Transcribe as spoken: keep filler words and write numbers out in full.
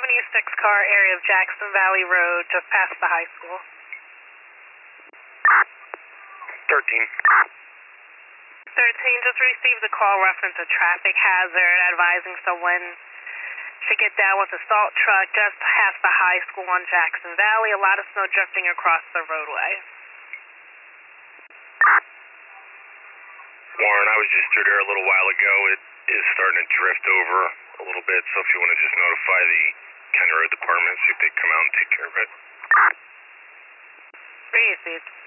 Avenue six car, area of Jackson Valley Road, just past the high school. thirteen. thirteen, just received a call reference a traffic hazard, advising someone to get down with a salt truck just past the high school on Jackson Valley. A lot of snow drifting across the roadway. Warren, I was just through there a little while ago. It is starting to drift over a little bit, so if you want to just notify the county road department, see if they come out and take care of it. Received.